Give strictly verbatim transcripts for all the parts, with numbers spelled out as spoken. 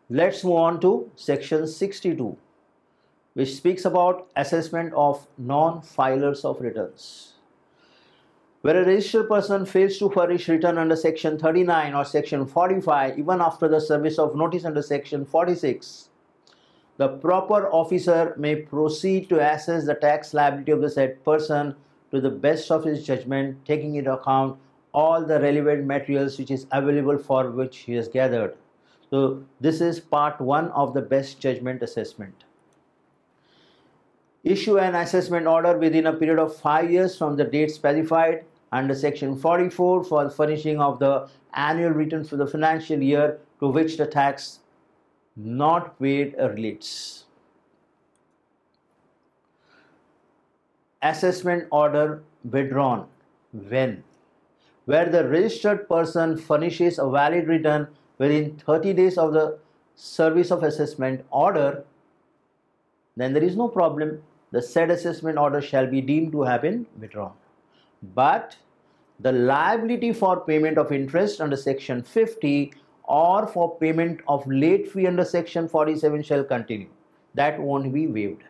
Let's move on to section sixty-two, which speaks about assessment of non-filers of returns. Where a registered person fails to furnish return under section thirty-nine or section forty-five, even after the service of notice under section forty-six, the proper officer may proceed to assess the tax liability of the said person to the best of his judgment, taking into account all the relevant materials which is available for which he has gathered. So this is part one of the best judgment assessment. Issue an assessment order within a period of five years from the date specified under section forty-four for the furnishing of the annual return for the financial year to which the tax not paid relates. Assessment order withdrawn when? Where the registered person furnishes a valid return within thirty days of the service of assessment order, then there is no problem. The said assessment order shall be deemed to have been withdrawn. But the liability for payment of interest under section fifty or for payment of late fee under section forty-seven shall continue. That won't be waived.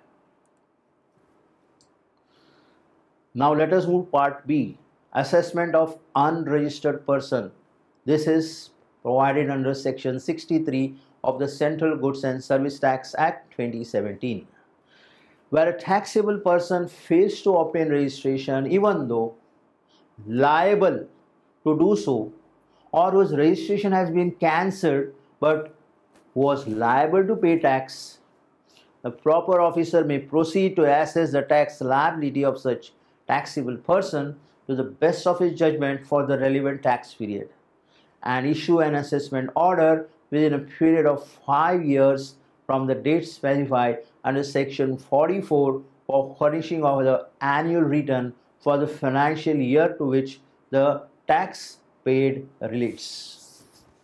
Now let us move part B, assessment of unregistered person. This is provided under section sixty-three of the Central Goods and Service Tax Act twenty seventeen. Where a taxable person fails to obtain registration even though liable to do so, or whose registration has been cancelled but was liable to pay tax, the proper officer may proceed to assess the tax liability of such taxable person to the best of his judgment for the relevant tax period, and issue an assessment order within a period of five years from the date specified under section forty-four for furnishing of the annual return for the financial year to which the tax paid relates.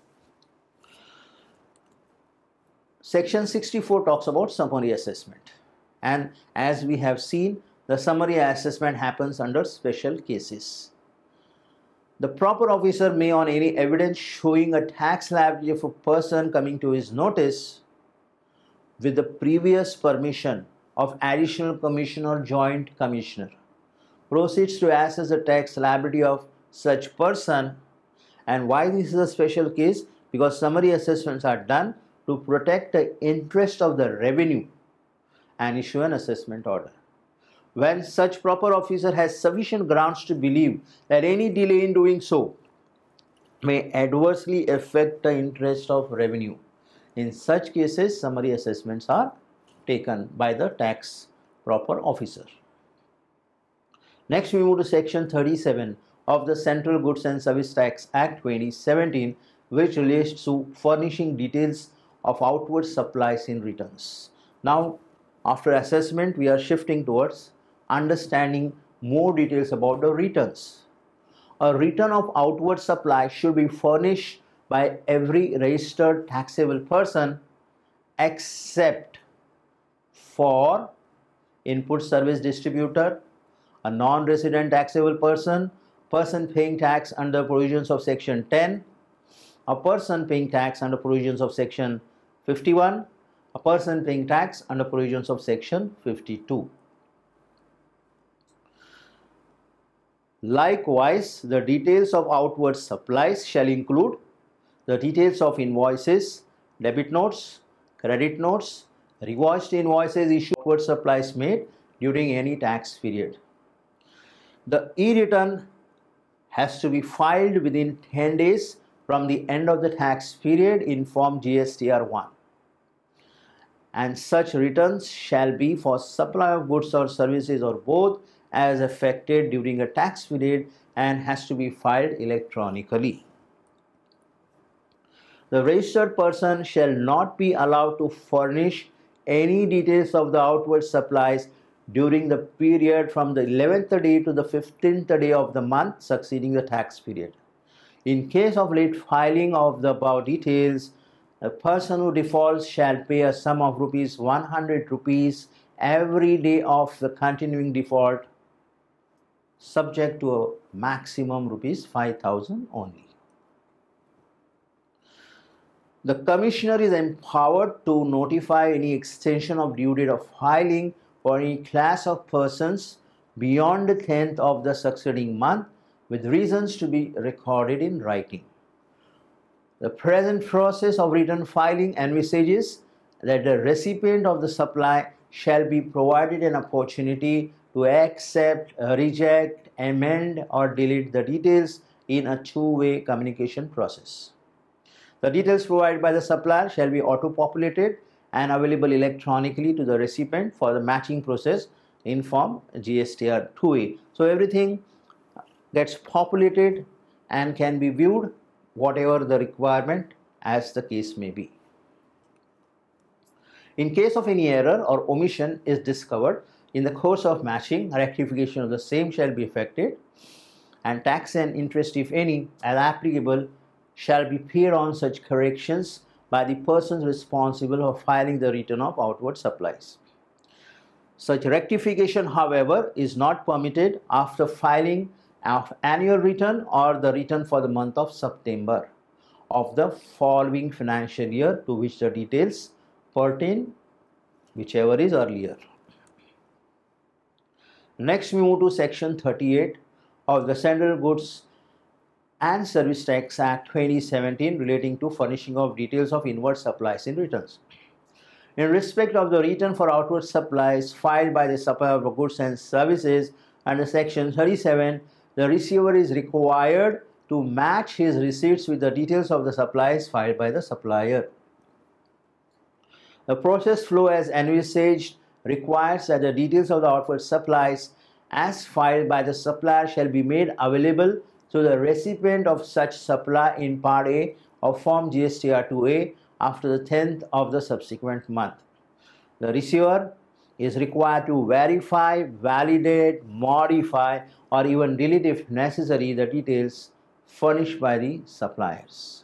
Section sixty-four talks about summary assessment, and as we have seen, the summary assessment happens under special cases. The proper officer may, on any evidence showing a tax liability of a person coming to his notice with the previous permission of additional commissioner or joint commissioner, proceeds to assess the tax liability of such person. And why this is a special case? Because summary assessments are done to protect the interest of the revenue and issue an assessment order. When such proper officer has sufficient grounds to believe that any delay in doing so may adversely affect the interest of revenue, in such cases summary assessments are taken by the tax proper officer. Next we move to section thirty-seven of the Central Goods and Service Tax Act twenty seventeen, which relates to furnishing details of outward supplies in returns. Now after assessment we are shifting towards understanding more details about the returns. A return of outward supply should be furnished by every registered taxable person except for input service distributor, a non-resident taxable person, person paying tax under provisions of section ten, a person paying tax under provisions of section fifty-one, a person paying tax under provisions of section fifty-two. Likewise, the details of outward supplies shall include the details of invoices, debit notes, credit notes, revised invoices issued, outward supplies made during any tax period. The e-return has to be filed within ten days from the end of the tax period in Form G S T R one. And such returns shall be for supply of goods or services or both as affected during a tax period and has to be filed electronically. The registered person shall not be allowed to furnish any details of the outward supplies during the period from the eleventh day to the fifteenth day of the month succeeding the tax period. In case of late filing of the above details, a person who defaults shall pay a sum of rupees one hundred rupees every day of the continuing default, subject to a maximum rupees five thousand only. The Commissioner is empowered to notify any extension of due date of filing for any class of persons beyond the tenth of the succeeding month, with reasons to be recorded in writing. The present process of return filing envisages that the recipient of the supply shall be provided an opportunity to accept, reject, amend, or delete the details in a two-way communication process. The details provided by the supplier shall be auto-populated and available electronically to the recipient for the matching process in form G S T R two A. So everything gets populated and can be viewed whatever the requirement as the case may be. In case of any error or omission is discovered in the course of matching, rectification of the same shall be effected, and tax and interest, if any, as applicable, shall be paid on such corrections by the persons responsible for filing the return of outward supplies. Such rectification, however, is not permitted after filing of annual return or the return for the month of September of the following financial year to which the details pertain, whichever is earlier. Next, we move to section thirty-eight of the Central Goods and Service Tax Act twenty seventeen relating to furnishing of details of inward supplies in returns. In respect of the return for outward supplies filed by the supplier of goods and services under section thirty-seven, the receiver is required to match his receipts with the details of the supplies filed by the supplier. The process flow as envisaged requires that the details of the outward supplies as filed by the supplier shall be made available to the recipient of such supply in Part A of Form G S T R two A after the tenth of the subsequent month. The receiver is required to verify, validate, modify, or even delete if necessary the details furnished by the suppliers.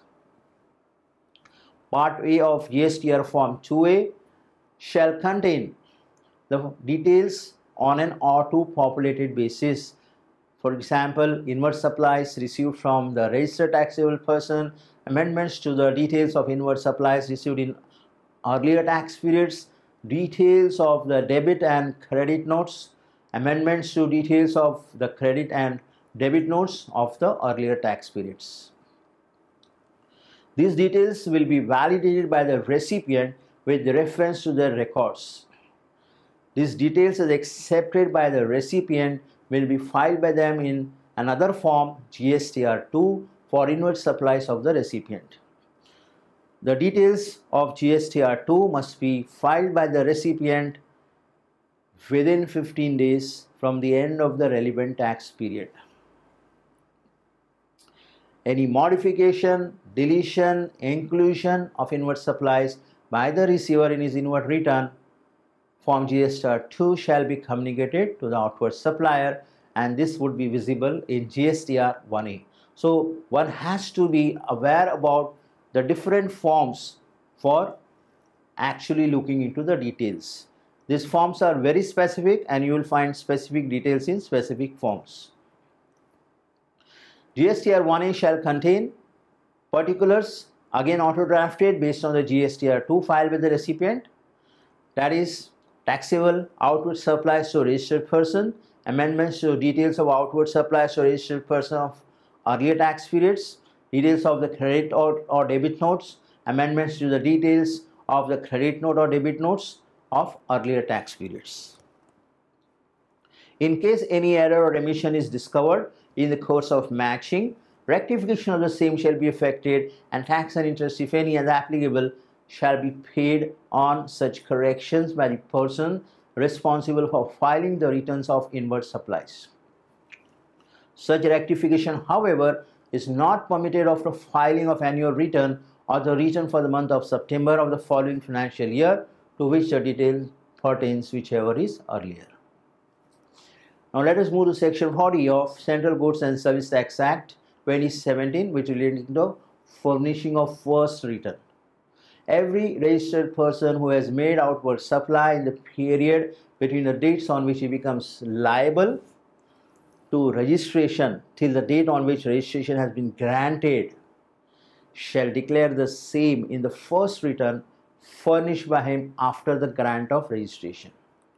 Part A of G S T R Form two A shall contain the details on an auto-populated basis. For example, inward supplies received from the registered taxable person, amendments to the details of inward supplies received in earlier tax periods, details of the debit and credit notes, amendments to details of the credit and debit notes of the earlier tax periods. These details will be validated by the recipient with reference to their records. These details as accepted by the recipient will be filed by them in another form G S T R two for inward supplies of the recipient. The details of G S T R two must be filed by the recipient within fifteen days from the end of the relevant tax period. Any modification, deletion, inclusion of inward supplies by the receiver in his inward return Form G S T R two shall be communicated to the outward supplier, and this would be visible in G S T R one A. So one has to be aware about the different forms for actually looking into the details. These forms are very specific and you will find specific details in specific forms. G S T R one A shall contain particulars, again auto drafted based on the G S T R two filed with the recipient, that is taxable outward supplies to registered person, amendments to details of outward supplies to registered person of earlier tax periods, details of the credit or, or debit notes, amendments to the details of the credit note or debit notes of earlier tax periods. In case any error or omission is discovered in the course of matching, rectification of the same shall be effected, and tax and interest, if any, as applicable, shall be paid on such corrections by the person responsible for filing the returns of inward supplies. Such rectification, however, is not permitted after filing of annual return or the return for the month of September of the following financial year to which the detail pertains, whichever is earlier. Now let us move to section forty of Central Goods and Service Tax Act twenty seventeen, which relates to furnishing of first return. Every registered person who has made outward supply in the period between the dates on which he becomes liable to registration till the date on which registration has been granted shall declare the same in the first return furnished by him after the grant of registration.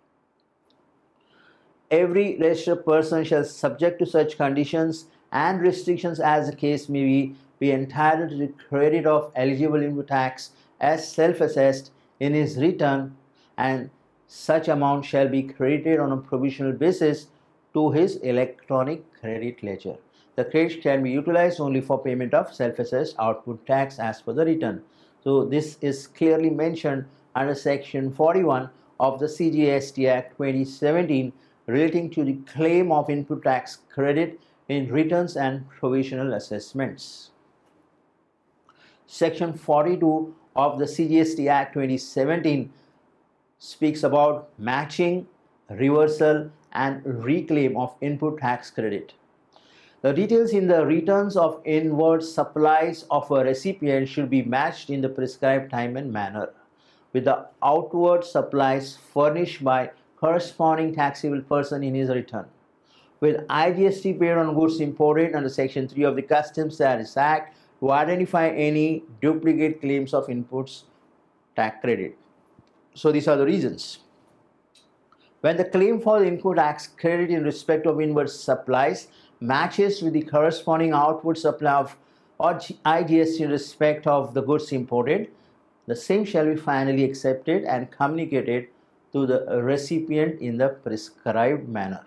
Every registered person shall, subject to such conditions and restrictions as the case may be, be entitled to the credit of eligible input tax as self-assessed in his return, and such amount shall be credited on a provisional basis to his electronic credit ledger. The credit can be utilized only for payment of self-assessed output tax as per the return. So this is clearly mentioned under section forty-one of the C G S T Act twenty seventeen relating to the claim of input tax credit in returns and provisional assessments. Section forty-two of the C G S T Act twenty seventeen speaks about matching, reversal and reclaim of input tax credit. The details in the returns of inward supplies of a recipient should be matched in the prescribed time and manner with the outward supplies furnished by corresponding taxable person in his return, with I G S T paid on goods imported under Section three of the Customs Tariffs Act to identify any duplicate claims of inputs tax credit. So these are the reasons. When the claim for the input tax credit in respect of inward supplies matches with the corresponding outward supply of or I G S T in respect of the goods imported, the same shall be finally accepted and communicated to the recipient in the prescribed manner.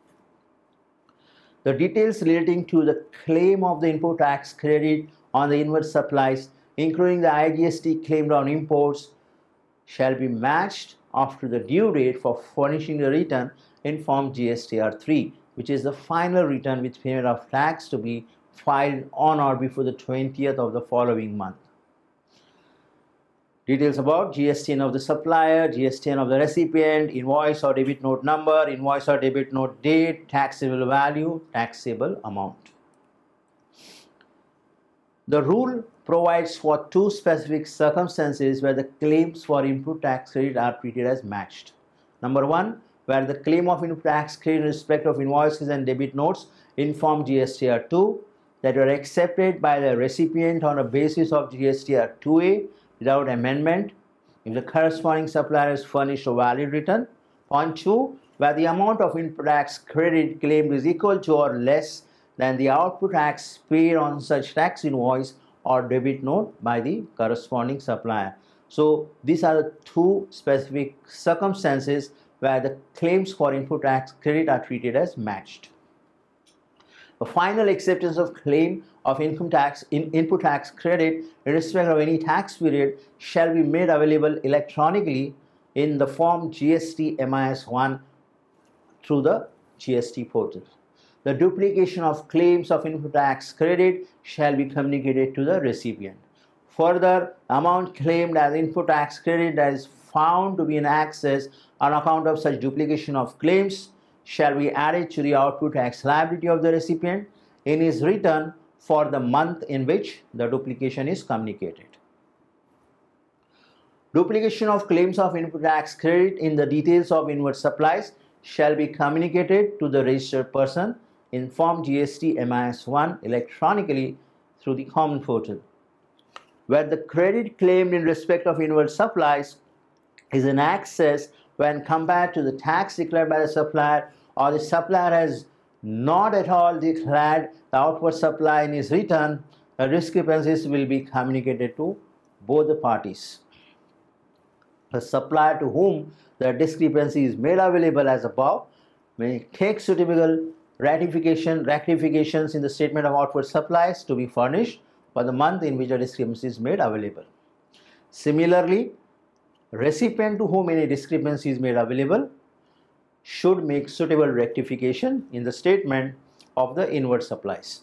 The details relating to the claim of the input tax credit on the inward supplies, including the I G S T claimed on imports, shall be matched after the due date for furnishing the return in Form G S T R three, which is the final return with payment of tax to be filed on or before the twentieth of the following month. Details about G S T N of the supplier, G S T N of the recipient, invoice or debit note number, invoice or debit note date, taxable value, taxable amount. The rule provides for two specific circumstances where the claims for input tax credit are treated as matched. Number one, where the claim of input tax credit in respect of invoices and debit notes in Form G S T R two that were accepted by the recipient on a basis of G S T R two A without amendment, if the corresponding supplier has furnished a valid return. Point two, where the amount of input tax credit claimed is equal to or less than the output tax paid on such tax invoice or debit note by the corresponding supplier. So these are the two specific circumstances where the claims for input tax credit are treated as matched. The final acceptance of claim of income tax in input tax credit in respect of any tax period shall be made available electronically in the form G S T M I S one through the G S T portal. The duplication of claims of input tax credit shall be communicated to the recipient. Further, amount claimed as input tax credit that is found to be in excess on account of such duplication of claims shall be added to the output tax liability of the recipient in his return for the month in which the duplication is communicated. Duplication of claims of input tax credit in the details of inward supplies shall be communicated to the registered person in Form G S T M I S one electronically through the common portal. Where the credit claimed in respect of inward supplies is in excess when compared to the tax declared by the supplier, or the supplier has not at all declared the outward supply in his return, the discrepancies will be communicated to both the parties. The supplier to whom the discrepancy is made available as above may take suitable ratification, rectifications in the statement of outward supplies to be furnished for the month in which the discrepancy is made available. Similarly, recipient to whom any discrepancy is made available should make suitable rectification in the statement of the inward supplies.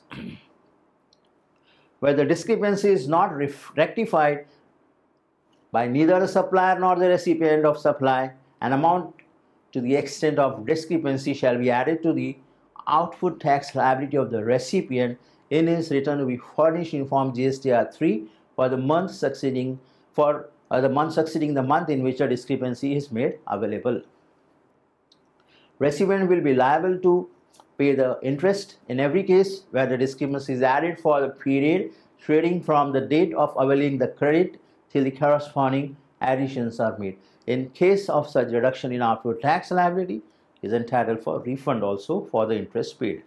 Where the discrepancy is not rectified by neither the supplier nor the recipient of supply, an amount to the extent of discrepancy shall be added to the output tax liability of the recipient in his return to be furnished in Form G S T R three for the month succeeding for uh, the month succeeding the month in which a discrepancy is made available. Recipient will be liable to pay the interest in every case where the discrepancy is added for the period trading from the date of availing the credit till the corresponding additions are made. In case of such reduction in output tax liability, is entitled for refund also for the interest paid.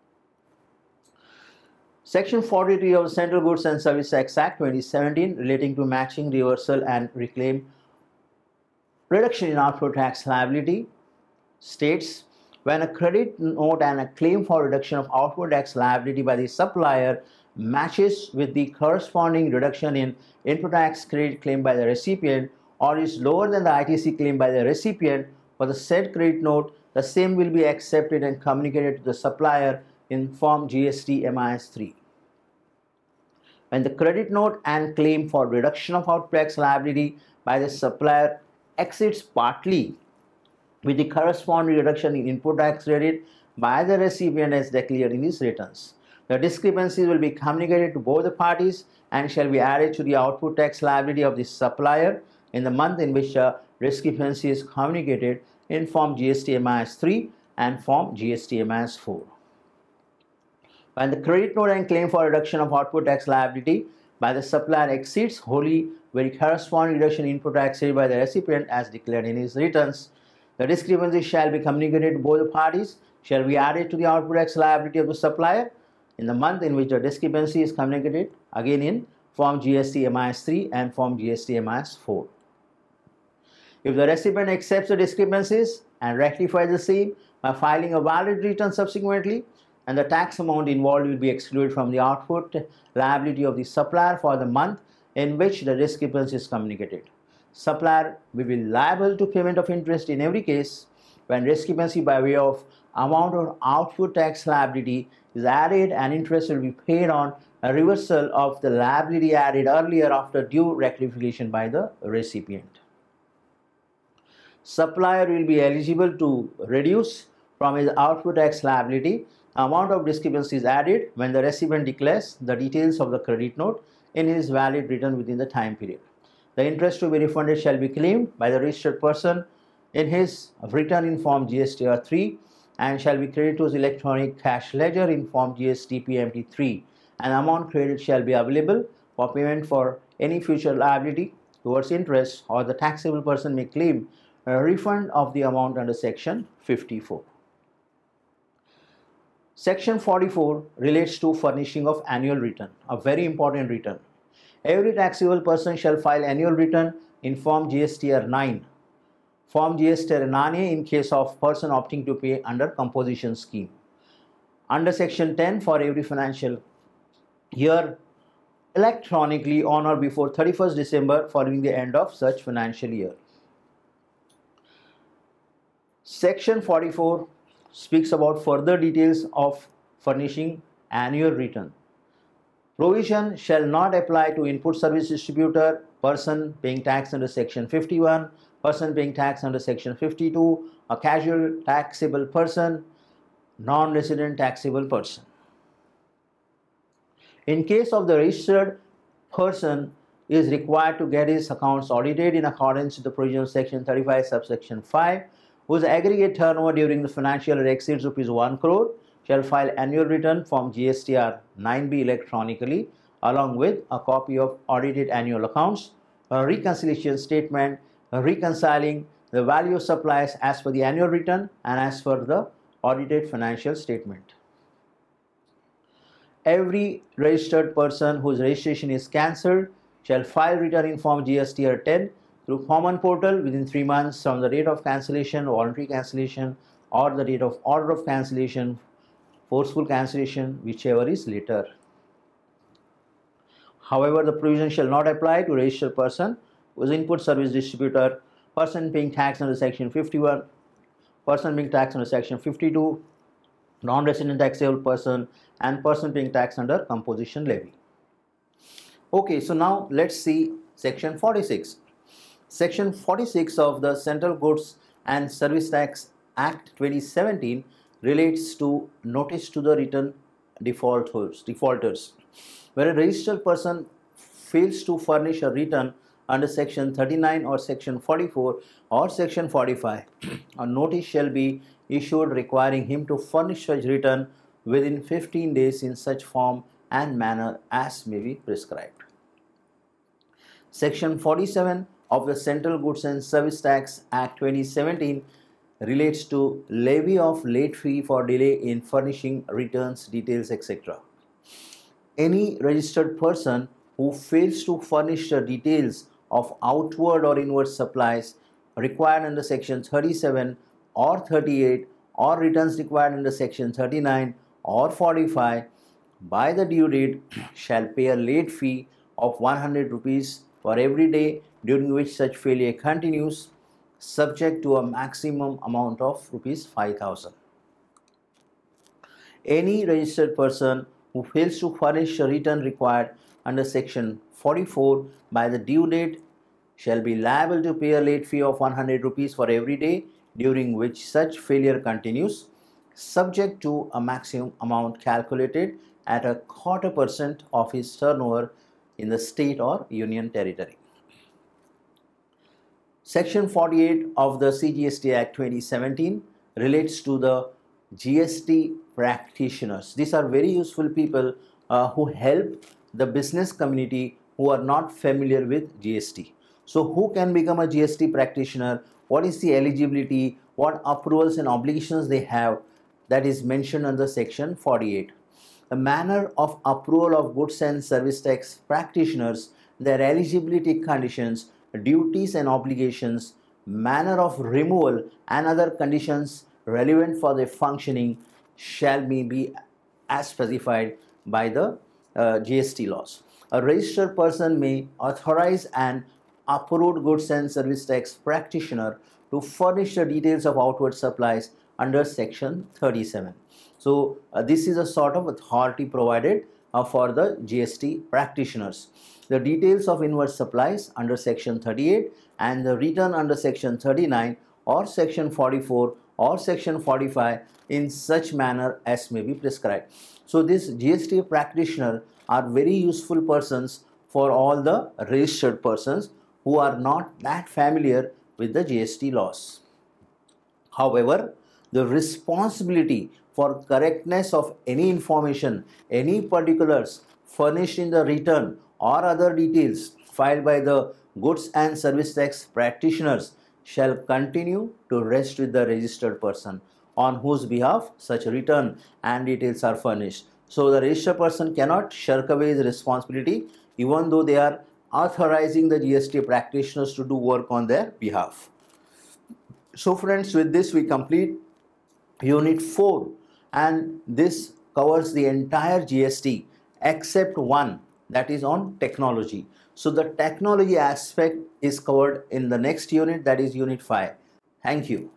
Section forty-three of the Central Goods and Service Tax Act twenty seventeen relating to matching, reversal and reclaim reduction in output tax liability states, when a credit note and a claim for reduction of output tax liability by the supplier matches with the corresponding reduction in input tax credit claimed by the recipient or is lower than the I T C claimed by the recipient for the said credit note, the same will be accepted and communicated to the supplier in Form G S T M I S three. When the credit note and claim for reduction of output tax liability by the supplier exceeds partly with the corresponding reduction in input tax credit by the recipient as declared in his returns, the discrepancies will be communicated to both the parties and shall be added to the output tax liability of the supplier in the month in which a discrepancy is communicated in Form G S T M I S three and Form G S T M I S four. When the credit note and claim for reduction of output tax liability by the supplier exceeds wholly with the corresponding reduction in input tax credit by the recipient as declared in his returns, the discrepancy shall be communicated to both the parties, shall be added to the output tax liability of the supplier in the month in which the discrepancy is communicated, again in Form G S T M I S three and Form G S T M I S four. If the recipient accepts the discrepancies and rectifies the same by filing a valid return subsequently, and the tax amount involved will be excluded from the output liability of the supplier for the month in which the discrepancy is communicated. Supplier will be liable to payment of interest in every case when discrepancy by way of amount of output tax liability is added and interest will be paid on a reversal of the liability added earlier after due rectification by the recipient. Supplier will be eligible to reduce from his output tax liability amount of discrepancy is added when the recipient declares the details of the credit note in his valid return within the time period. The interest to be refunded shall be claimed by the registered person in his return in Form G S T R three and shall be credited to his electronic cash ledger in Form G S T P M T three. An amount credited shall be available for payment for any future liability towards interest, or the taxable person may claim a refund of the amount under Section fifty-four. Section forty-four relates to furnishing of annual return, a very important return. Every taxable person shall file annual return in Form G S T R nine, Form G S T R nine A in case of person opting to pay under composition scheme. Under Section ten for every financial year electronically on or before thirty-first December following the end of such financial year. Section forty-four speaks about further details of furnishing annual return. Provision shall not apply to input service distributor, person paying tax under Section fifty-one, person paying tax under Section fifty-two, a casual taxable person, non-resident taxable person. In case of the registered person is required to get his accounts audited in accordance with the provision of Section thirty-five subsection five, whose aggregate turnover during the financial year exceeds rupees one crore, shall file annual return Form G S T R nine B electronically along with a copy of audited annual accounts, a reconciliation statement reconciling the value of supplies as per the annual return and as per the audited financial statement. Every registered person whose registration is cancelled shall file return in Form G S T R ten through common portal within three months from the date of cancellation, voluntary cancellation, or the date of order of cancellation, forceful cancellation, whichever is later. However, the provision shall not apply to registered person who is input service distributor, person paying tax under Section fifty-one, person paying tax under Section fifty-two, non-resident taxable person, and person paying tax under composition levy. Okay, so now let's see Section forty-six. Section forty-six of the Central Goods and Service Tax Act twenty seventeen relates to notice to the return defaulters. defaulters. Where a registered person fails to furnish a return under Section thirty-nine or Section forty-four or Section forty-five, a notice shall be issued requiring him to furnish such return within fifteen days in such form and manner as may be prescribed. Section forty-seven of the Central Goods and Service Tax Act twenty seventeen relates to levy of late fee for delay in furnishing returns details, et cetera. Any registered person who fails to furnish the details of outward or inward supplies required under Section thirty-seven or thirty-eight or returns required under Section thirty-nine or forty-five by the due date shall pay a late fee of one hundred rupees for every day during which such failure continues, subject to a maximum amount of rupees five thousand. Any registered person who fails to furnish a return required under Section forty-four by the due date shall be liable to pay a late fee of one hundred rupees for every day during which such failure continues, subject to a maximum amount calculated at a quarter percent of his turnover in the state or union territory. Section forty-eight of the C G S T Act twenty seventeen relates to the G S T practitioners. These are very useful people uh, who help the business community who are not familiar with G S T. So who can become a G S T practitioner? What is the eligibility? What approvals and obligations they have? That is mentioned under Section forty-eight. The manner of approval of goods and service tax practitioners, their eligibility conditions, duties and obligations, manner of removal and other conditions relevant for their functioning shall be, be as specified by the uh, G S T laws. A registered person may authorize an approved goods and service tax practitioner to furnish the details of outward supplies under Section thirty-seven. So uh, this is a sort of authority provided uh, for the G S T practitioners. The details of inward supplies under Section thirty-eight and the return under Section thirty-nine or Section forty-four or Section forty-five in such manner as may be prescribed. So this G S T practitioner are very useful persons for all the registered persons who are not that familiar with the G S T laws. However, the responsibility for correctness of any information, any particulars furnished in the return or other details filed by the goods and service tax practitioners shall continue to rest with the registered person on whose behalf such return and details are furnished. So the registered person cannot shirk away his responsibility even though they are authorizing the G S T practitioners to do work on their behalf. So friends, with this we complete Unit four, and this covers the entire G S T except one, that is on technology. So the technology aspect is covered in the next unit, that is Unit five. Thank you.